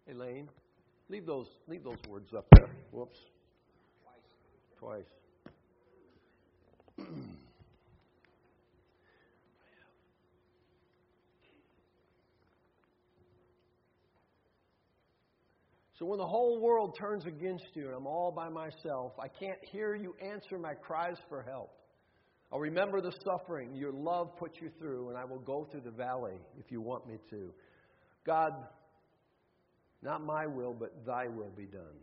Elaine, leave those words up there. Whoops. Twice. So when the whole world turns against you and I'm all by myself, I can't hear you answer my cries for help. I'll remember the suffering your love put you through, and I will go through the valley if you want me to. God, not my will, but thy will be done.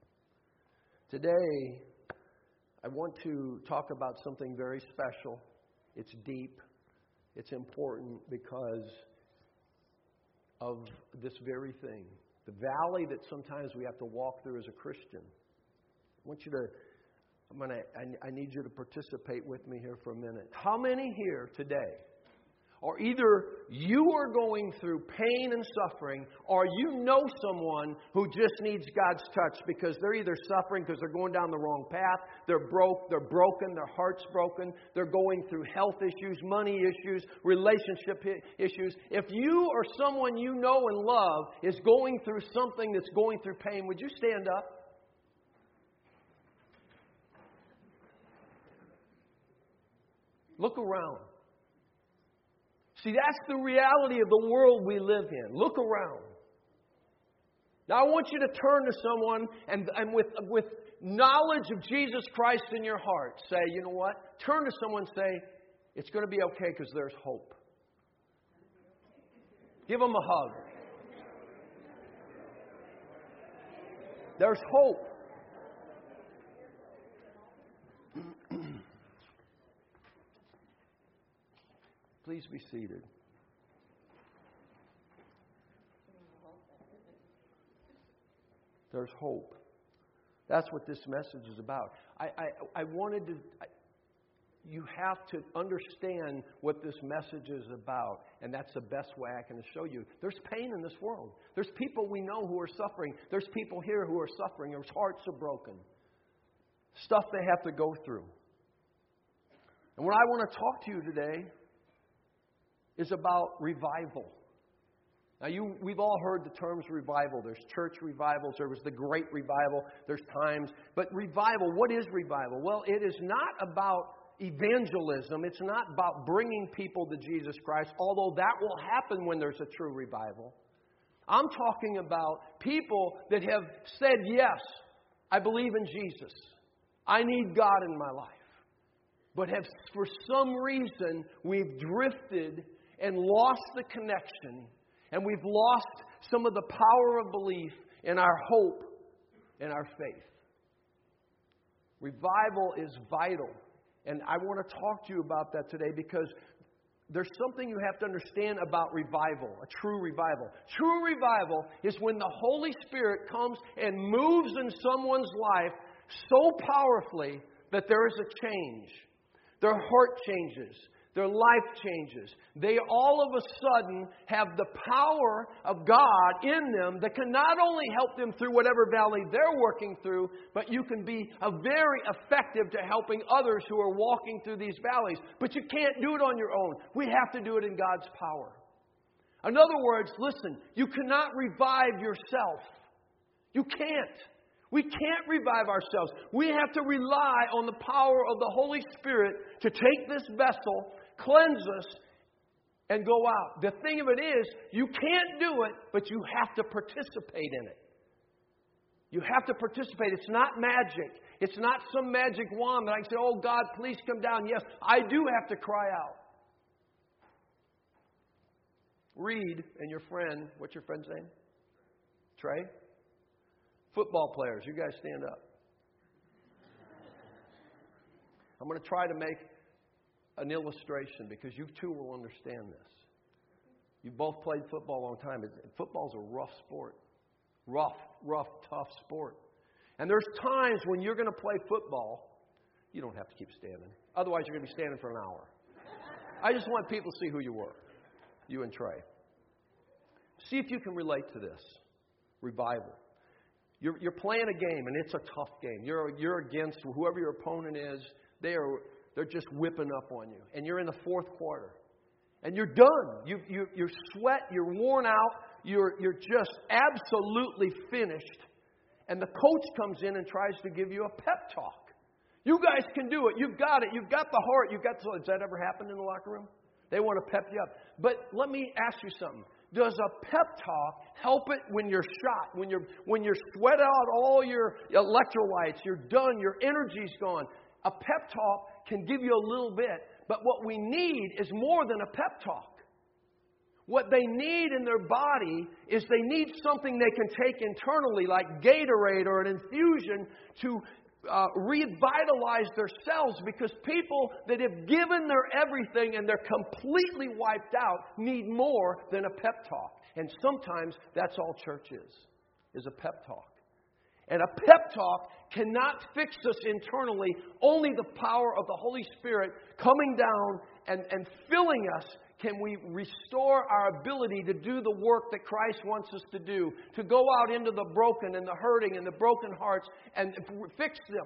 Today, I want to talk about something very special. It's deep. It's important because of this very thing. The valley that sometimes we have to walk through as a Christian. I want you to, I need you to participate with me here for a minute. How many here today are either you are going through pain and suffering, or you know someone who just needs God's touch because they're either suffering because they're going down the wrong path, they're broken, their heart's broken, they're going through health issues, money issues, relationship issues. If you or someone you know and love is going through something that's going through pain, would you stand up? Look around. See, that's the reality of the world we live in. Look around. Now, I want you to turn to someone and with knowledge of Jesus Christ in your heart, say, you know what? Turn to someone and say, it's going to be okay because there's hope. Give them a hug. There's hope. Please be seated. There's hope. That's what this message is about. I wanted to... You have to understand what this message is about, and that's the best way I can show you. There's pain in this world. There's people we know who are suffering. There's people here who are suffering. Their hearts are broken. Stuff they have to go through. And what I want to talk to you today is about revival. Now, we've all heard the terms revival. There's church revivals. There was the Great Revival. There's times. But revival, what is revival? Well, it is not about evangelism. It's not about bringing people to Jesus Christ, although that will happen when there's a true revival. I'm talking about people that have said, yes, I believe in Jesus. I need God in my life. But have, for some reason, we've drifted and lost the connection, and we've lost some of the power of belief in our hope and our faith. Revival is vital, and I want to talk to you about that today because there's something you have to understand about revival, a true revival. True revival is when the Holy Spirit comes and moves in someone's life so powerfully that there is a change. Their heart changes. Their life changes. They all of a sudden have the power of God in them that can not only help them through whatever valley they're working through, but you can be very effective to helping others who are walking through these valleys. But you can't do it on your own. We have to do it in God's power. In other words, listen, you cannot revive yourself. You can't. We can't revive ourselves. We have to rely on the power of the Holy Spirit to take this vessel, cleanse us, and go out. The thing of it is, you can't do it, but you have to participate in it. You have to participate. It's not magic. It's not some magic wand that I can say, oh God, please come down. Yes, I do have to cry out. Reed and your friend, what's your friend's name? Trey? Football players, you guys stand up. I'm going to try to make an illustration because you too will understand this. You both played football a long time. Football's a rough sport. Rough, tough sport. And there's times when you're going to play football, you don't have to keep standing. Otherwise, you're going to be standing for an hour. I just want people to see who you were, you and Trey. See if you can relate to this. Revival. You're playing a game, and it's a tough game. You're against whoever your opponent is. They're just whipping up on you. And you're in the fourth quarter. And you're done. You're sweat, you're worn out, you're just absolutely finished. And the coach comes in and tries to give you a pep talk. You guys can do it. You've got it. You've got the heart. Has that ever happened in the locker room? They want to pep you up. But let me ask you something. Does a pep talk help it when you're shot, when you're sweat out all your electrolytes, you're done, your energy's gone? A pep talk can give you a little bit, but what we need is more than a pep talk. What they need in their body is they need something they can take internally, like Gatorade or an infusion, to revitalize their cells, because people that have given their everything and they're completely wiped out need more than a pep talk. And sometimes that's all church is a pep talk. And a pep talk cannot fix us internally. Only the power of the Holy Spirit coming down and filling us can we restore our ability to do the work that Christ wants us to do, to go out into the broken and the hurting and the broken hearts and fix them.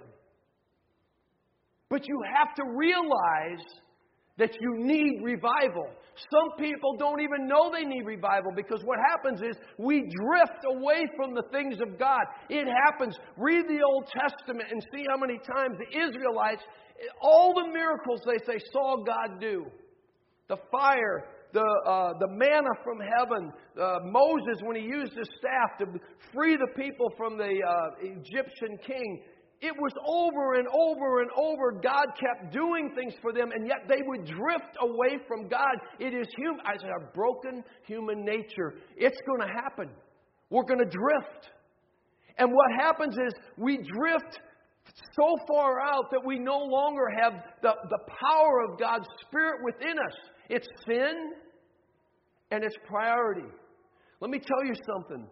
But you have to realize that you need revival. Some people don't even know they need revival, because what happens is we drift away from the things of God. It happens. Read the Old Testament and see how many times the Israelites, all the miracles they saw God do. The fire, the manna from heaven, Moses when he used his staff to free the people from the Egyptian king. It was over and over and over. God kept doing things for them, and yet they would drift away from God. It is our broken human nature. It's going to happen. We're going to drift. And what happens is we drift so far out that we no longer have the power of God's Spirit within us. It's sin and it's priority. Let me tell you something.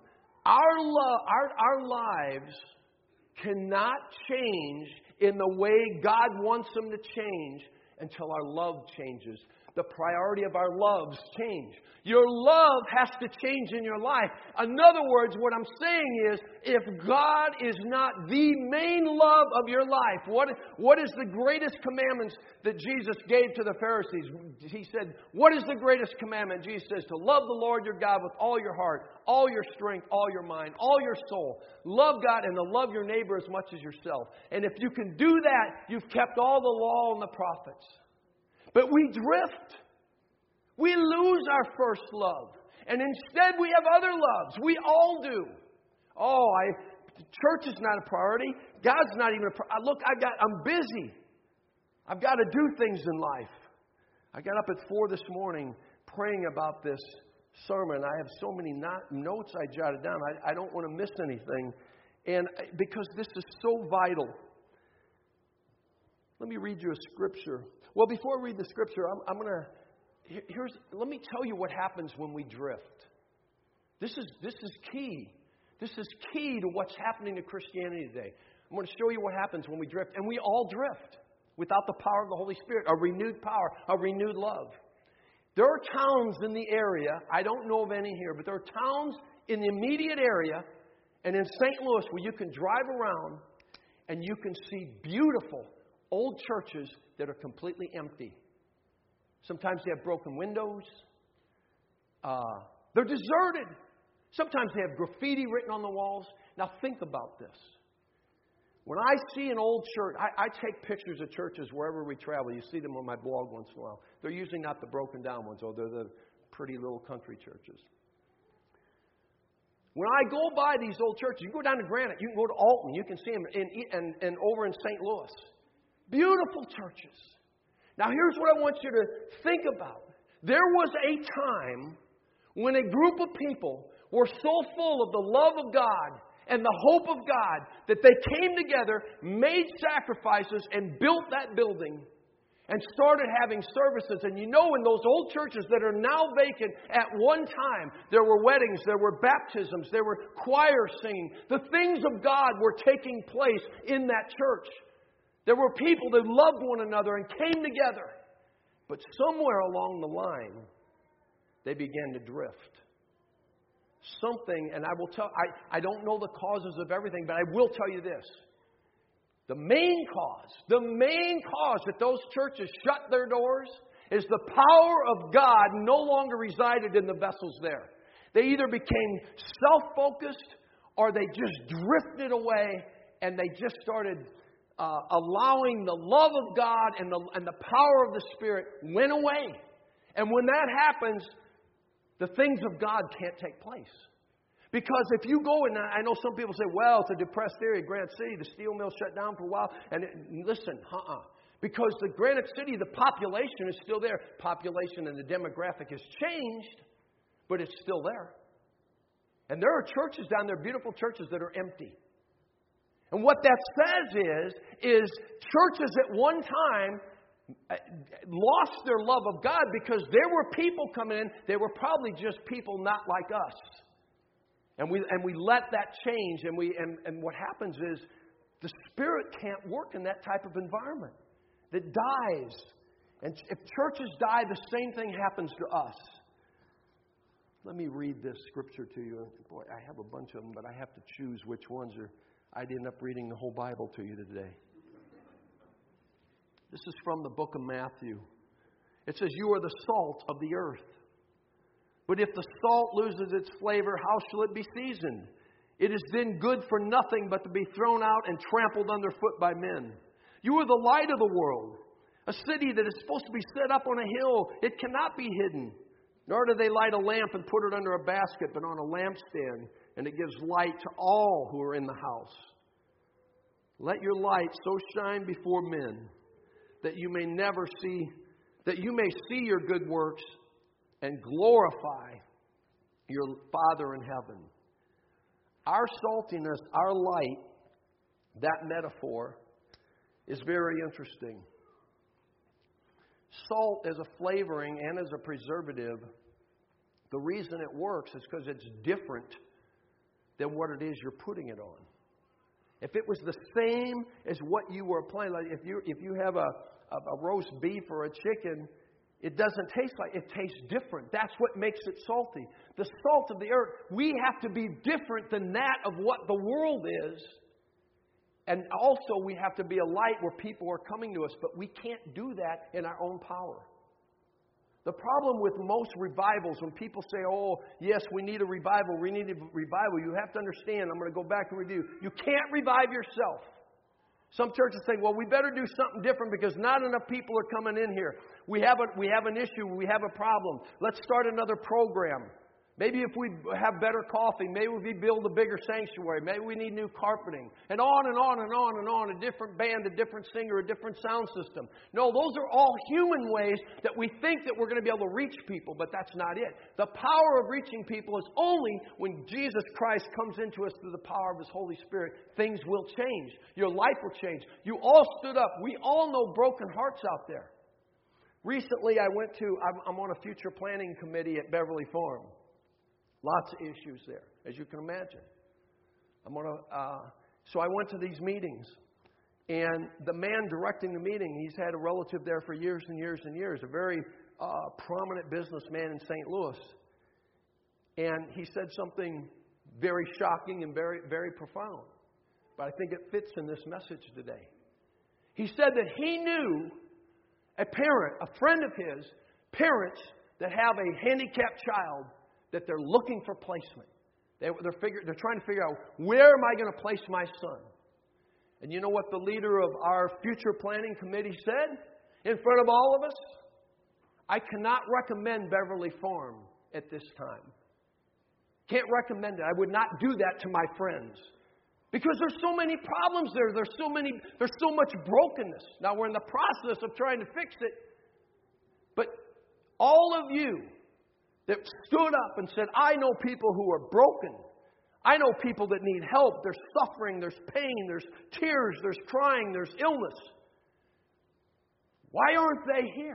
Our lives cannot change in the way God wants them to change until our love changes. The priority of our loves change. Your love has to change in your life. In other words, what I'm saying is, if God is not the main love of your life, what is the greatest commandments that Jesus gave to the Pharisees? He said, what is the greatest commandment? Jesus says, to love the Lord your God with all your heart, all your strength, all your mind, all your soul. Love God and to love your neighbor as much as yourself. And if you can do that, you've kept all the law and the prophets. But we drift. We lose our first love. And instead we have other loves. We all do. Church is not a priority. God's not even a priority. Look, I'm busy. I've got to do things in life. I got up at 4 this morning praying about this sermon. I have so many notes I jotted down. I don't want to miss anything. And because this is so vital. Let me read you a scripture. Well, before I read the scripture, let me tell you what happens when we drift. This is key. This is key to what's happening to Christianity today. I'm going to show you what happens when we drift. And we all drift without the power of the Holy Spirit, a renewed power, a renewed love. There are towns in the area, I don't know of any here, but there are towns in the immediate area and in St. Louis where you can drive around and you can see beautiful old churches that are completely empty. Sometimes they have broken windows. They're deserted. Sometimes they have graffiti written on the walls. Now think about this. When I see an old church, I take pictures of churches wherever we travel. You see them on my blog once in a while. They're usually not the broken down ones, or they're the pretty little country churches. When I go by these old churches, you can go down to Granite, you can go to Alton, you can see them and over in St. Louis. Beautiful churches. Now here's what I want you to think about. There was a time when a group of people were so full of the love of God and the hope of God that they came together, made sacrifices, and built that building and started having services. And you know, in those old churches that are now vacant, at one time, there were weddings, there were baptisms, there were choir singing. The things of God were taking place in that church. There were people that loved one another and came together. But somewhere along the line, they began to drift. Something, and I will tell, I don't know the causes of everything, but I will tell you this. The main cause that those churches shut their doors is the power of God no longer resided in the vessels there. They either became self-focused or they just drifted away and they just started allowing the love of God and the power of the Spirit went away. And when that happens, the things of God can't take place. Because if you go, and I know some people say, well, it's a depressed area, Granite City, the steel mill shut down for a while. And listen, because the Granite City, the population is still there. Population and the demographic has changed, but it's still there. And there are churches down there, beautiful churches that are empty. And what that says is churches at one time lost their love of God because there were people coming in. They were probably just people not like us. And we let that change. And what happens is the Spirit can't work in that type of environment. It dies. And if churches die, the same thing happens to us. Let me read this scripture to you. Boy, I have a bunch of them, but I have to choose which ones are. I'd end up reading the whole Bible to you today. This is from the book of Matthew. It says, "You are the salt of the earth. But if the salt loses its flavor, how shall it be seasoned? It is then good for nothing but to be thrown out and trampled underfoot by men. You are the light of the world. A city that is supposed to be set up on a hill, it cannot be hidden. Nor do they light a lamp and put it under a basket, but on a lampstand, and it gives light to all who are in the house. Let your light so shine before men that you may see your good works and glorify your Father in heaven." Our saltiness, our light, that metaphor is very interesting. Salt as a flavoring and as a preservative, the reason it works is because it's different than what it is you're putting it on. If it was the same as what you were applying, like if you have a roast beef or a chicken, it doesn't taste like, it tastes different. That's what makes it salty. The salt of the earth, we have to be different than that of what the world is. And also we have to be a light where people are coming to us, but we can't do that in our own power. The problem with most revivals, when people say, oh, yes, we need a revival, you have to understand, I'm going to go back and review, you can't revive yourself. Some churches say, well, we better do something different because not enough people are coming in here. We have an issue. We have a problem. Let's start another program. Maybe if we have better coffee, maybe we build a bigger sanctuary, maybe we need new carpeting, and on and on and on and on, a different band, a different singer, a different sound system. No, those are all human ways that we think that we're going to be able to reach people, but that's not it. The power of reaching people is only when Jesus Christ comes into us through the power of His Holy Spirit. Things will change. Your life will change. You all stood up. We all know broken hearts out there. Recently, I'm on a future planning committee at Beverly Farm. Lots of issues there, as you can imagine. So I went to these meetings, and the man directing the meeting, he's had a relative there for years and years and years, a very prominent businessman in St. Louis. And he said something very shocking and very, very profound. But I think it fits in this message today. He said that he knew a friend of his, parents that have a handicapped child, that they're looking for placement. They're trying to figure out, where am I going to place my son? And you know what the leader of our future planning committee said in front of all of us? I cannot recommend Beverly Farm at this time. Can't recommend it. I would not do that to my friends. Because there's so many problems there. There's so much brokenness. Now we're in the process of trying to fix it. But all of you that stood up and said, I know people who are broken. I know people that need help. There's suffering, there's pain, there's tears, there's crying, there's illness. Why aren't they here?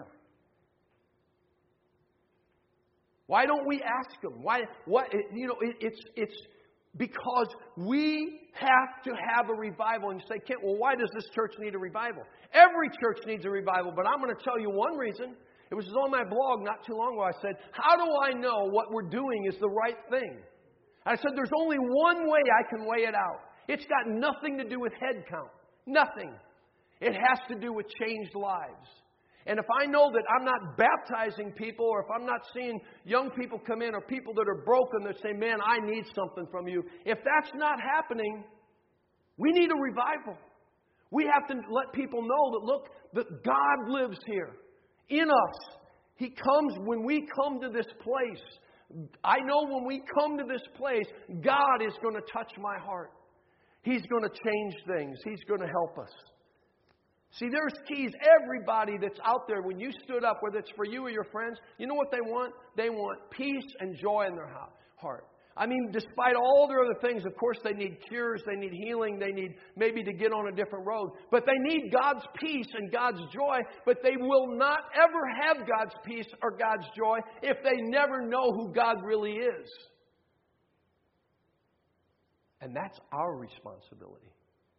Why don't we ask them? It's because we have to have a revival. And you say, Kent, well, why does this church need a revival? Every church needs a revival, but I'm going to tell you one reason. It was on my blog not too long ago. I said, how do I know what we're doing is the right thing? I said, there's only one way I can weigh it out. It's got nothing to do with head count. Nothing. It has to do with changed lives. And if I know that I'm not baptizing people, or if I'm not seeing young people come in, or people that are broken that say, man, I need something from you. If that's not happening, we need a revival. We have to let people know that, look, that God lives here in us. He comes when we come to this place. I know when we come to this place, God is going to touch my heart. He's going to change things. He's going to help us. See, there's keys. Everybody that's out there, when you stood up, whether it's for you or your friends, you know what they want? They want peace and joy in their heart. I mean, despite all their other things, of course, they need cures, they need healing, they need maybe to get on a different road. But they need God's peace and God's joy, but they will not ever have God's peace or God's joy if they never know who God really is. And that's our responsibility.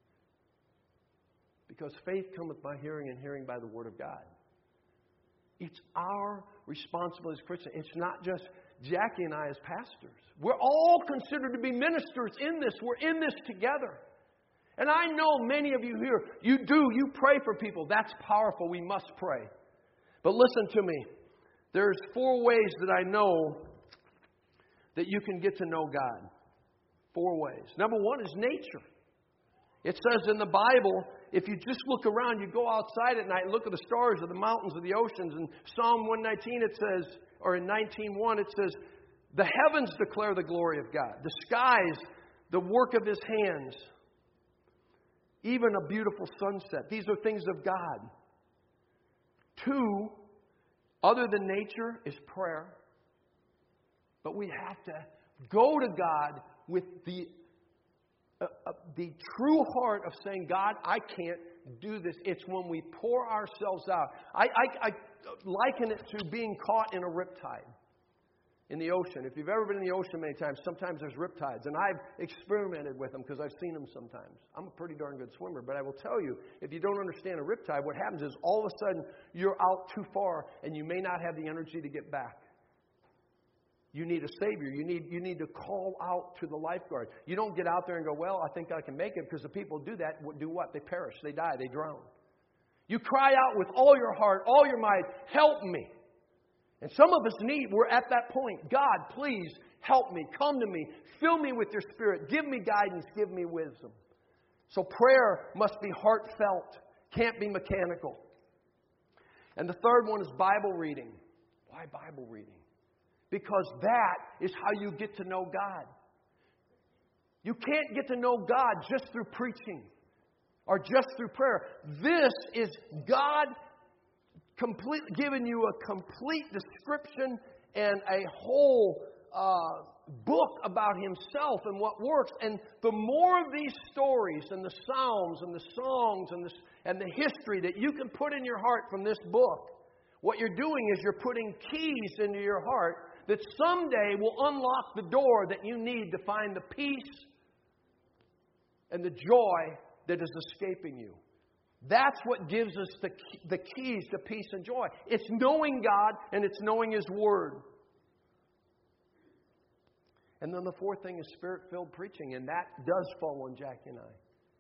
Because faith cometh by hearing, and hearing by the Word of God. It's our responsibility as Christians. It's not just Jackie and I as pastors. We're all considered to be ministers in this. We're in this together. And I know many of you here, you pray for people. That's powerful. We must pray. But listen to me. There's 4 ways that I know that you can get to know God. 4 ways. Number 1 is nature. It says in the Bible, if you just look around, you go outside at night and look at the stars of the mountains of the oceans. In Psalm 119 it says, or in 19:1 it says, the heavens declare the glory of God. The skies, the work of His hands. Even a beautiful sunset. These are things of God. 2, other than nature, is prayer. But we have to go to God with the true heart of saying, God, I can't do this. It's when we pour ourselves out. I liken it to being caught in a riptide in the ocean. If you've ever been in the ocean many times, sometimes there's riptides. And I've experimented with them because I've seen them sometimes. I'm a pretty darn good swimmer. But I will tell you, if you don't understand a riptide, what happens is all of a sudden you're out too far and you may not have the energy to get back. You need a Savior. You need to call out to the lifeguard. You don't get out there and go, well, I think I can make it, because the people who do that do what? They perish. They die. They drown. You cry out with all your heart, all your might, help me. And some of us we're at that point. God, please help me. Come to me. Fill me with your Spirit. Give me guidance. Give me wisdom. So prayer must be heartfelt. Can't be mechanical. And the third one is Bible reading. Why Bible reading? Because that is how you get to know God. You can't get to know God just through preaching or just through prayer. This is God giving you a complete description and a whole book about Himself and what works. And the more of these stories and the Psalms and the songs and the history that you can put in your heart from this book, what you're doing is you're putting keys into your heart that someday will unlock the door that you need to find the peace and the joy that is escaping you. That's what gives us the keys to peace and joy. It's knowing God and it's knowing His Word. And then the 4th thing is Spirit-filled preaching, and that does fall on Jackie and I.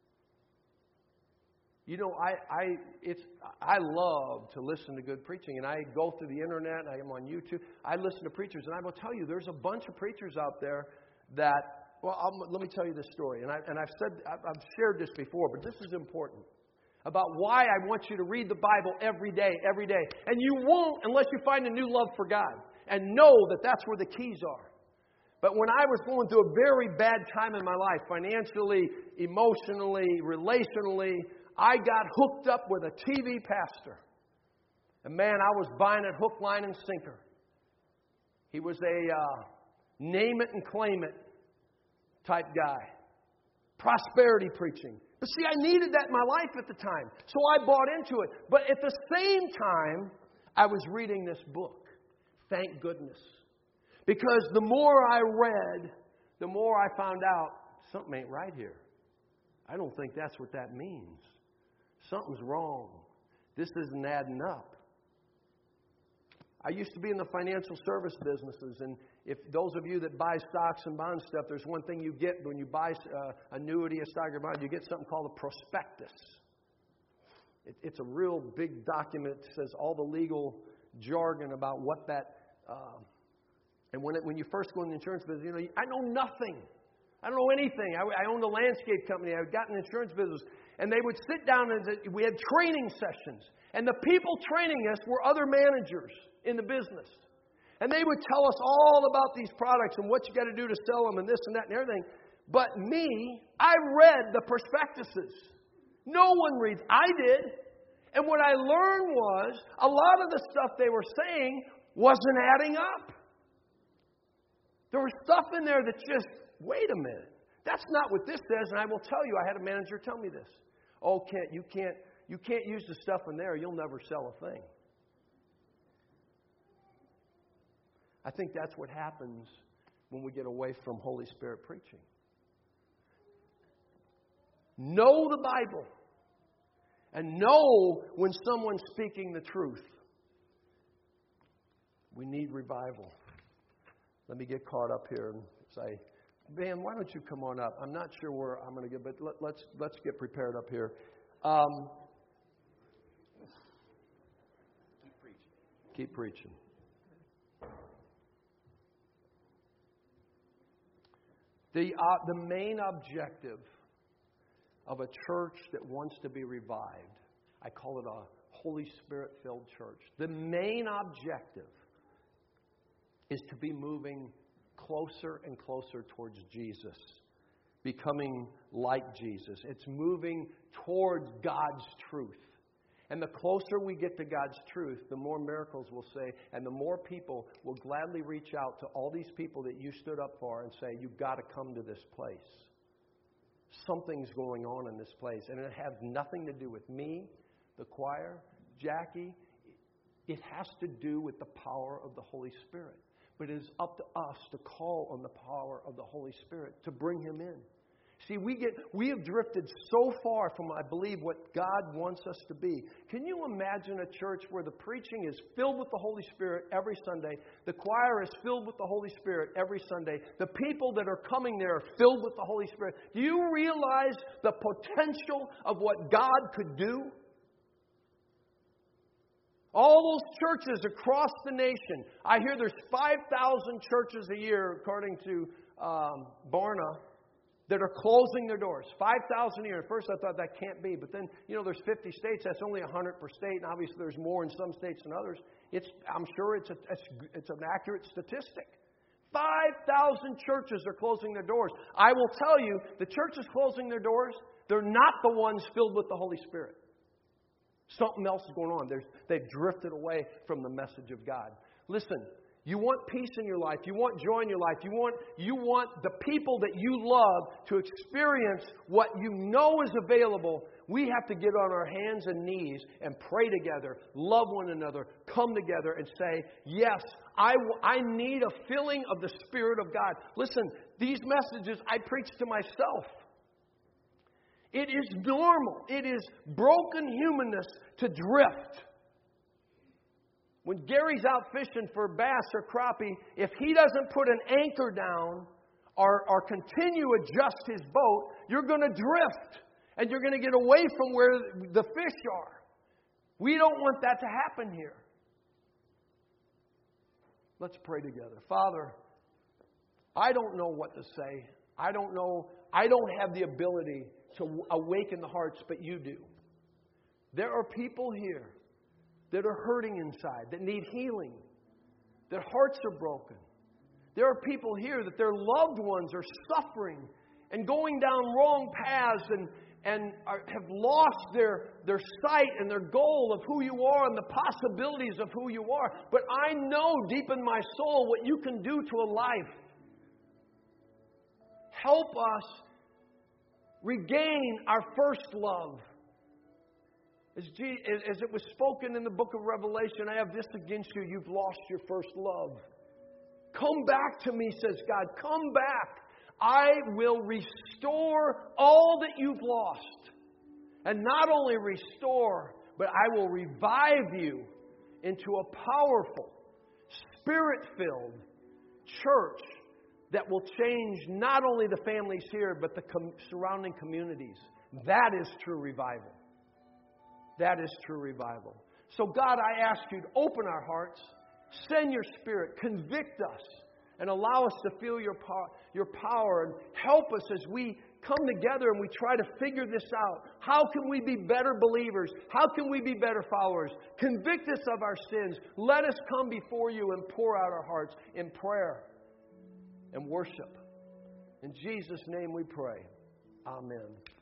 You know, I love to listen to good preaching, and I go through the internet, and I am on YouTube. I listen to preachers, and I will tell you, there's a bunch of preachers out there that, let me tell you this story, and I've shared this before, but this is important, about why I want you to read the Bible every day, and you won't unless you find a new love for God, and know that that's where the keys are. But when I was going through a very bad time in my life, financially, emotionally, relationally, I got hooked up with a TV pastor. And man, I was buying it hook, line, and sinker. He was a name it and claim it type guy. Prosperity preaching. But see, I needed that in my life at the time. So I bought into it. But at the same time, I was reading this book. Thank goodness. Because the more I read, the more I found out something ain't right here. I don't think that's what that means. Something's wrong. This isn't adding up. I used to be in the financial service businesses, and if those of you that buy stocks and bond stuff, there's one thing you get when you buy annuity, a stock or bond, you get something called a prospectus. It's a real big document. It says all the legal jargon about what that... and when you first go in the insurance business, I know nothing. I don't know anything. I owned a landscape company. I got in the insurance business. And they would sit down and we had training sessions. And the people training us were other managers in the business. And they would tell us all about these products and what you got to do to sell them and this and that and everything. But me, I read the prospectuses. No one reads. I did. And what I learned was a lot of the stuff they were saying wasn't adding up. There was stuff in there that just, wait a minute. That's not what this says. And I will tell you, I had a manager tell me this. Oh, Kent, you can't use the stuff in there. You'll never sell a thing. I think that's what happens when we get away from Holy Spirit preaching. Know the Bible. And know when someone's speaking the truth. We need revival. Let me get caught up here and say, Ben, why don't you come on up? I'm not sure where I'm going to get, but let's get prepared up here. Keep preaching. The main objective of a church that wants to be revived, I call it a Holy Spirit-filled church. The main objective is to be moving closer and closer towards Jesus, becoming like Jesus. It's moving towards God's truth. And the closer we get to God's truth, the more miracles we'll say, and the more people will gladly reach out to all these people that you stood up for and say, you've got to come to this place. Something's going on in this place. And it has nothing to do with me, the choir, Jackie. It has to do with the power of the Holy Spirit. But it is up to us to call on the power of the Holy Spirit to bring Him in. See, we have drifted so far from, I believe, what God wants us to be. Can you imagine a church where the preaching is filled with the Holy Spirit every Sunday, the choir is filled with the Holy Spirit every Sunday, the people that are coming there are filled with the Holy Spirit? Do you realize the potential of what God could do? All those churches across the nation. I hear there's 5,000 churches a year, according to Barna, that are closing their doors. 5,000 a year. At first I thought that can't be. But then, there's 50 states. That's only 100 per state. And obviously there's more in some states than others. I'm sure it's an accurate statistic. 5,000 churches are closing their doors. I will tell you, the churches closing their doors, they're not the ones filled with the Holy Spirit. Something else is going on. They've drifted away from the message of God. Listen, you want peace in your life. You want joy in your life. You want the people that you love to experience what you know is available. We have to get on our hands and knees and pray together, love one another, come together and say, yes, I need a filling of the Spirit of God. Listen, these messages I preach to myself. It is normal. It is broken humanness to drift. When Gary's out fishing for bass or crappie, if he doesn't put an anchor down or continue to adjust his boat, you're going to drift. And you're going to get away from where the fish are. We don't want that to happen here. Let's pray together. Father, I don't know what to say. I don't know. I don't have the ability to awaken the hearts, but you do. There are people here that are hurting inside, that need healing. Their hearts are broken. There are people here that their loved ones are suffering and going down wrong paths and have lost their sight and their goal of who you are and the possibilities of who you are. But I know deep in my soul what you can do to a life. Help us regain our first love. As it was spoken in the book of Revelation, I have this against you. You've lost your first love. Come back to me, says God. Come back. I will restore all that you've lost. And not only restore, but I will revive you into a powerful, Spirit-filled church that will change not only the families here, but the surrounding communities. That is true revival. That is true revival. So God, I ask you to open our hearts, send your Spirit, convict us, and allow us to feel your power, and help us as we come together and we try to figure this out. How can we be better believers? How can we be better followers? Convict us of our sins. Let us come before you and pour out our hearts in prayer and worship. In Jesus' name we pray. Amen.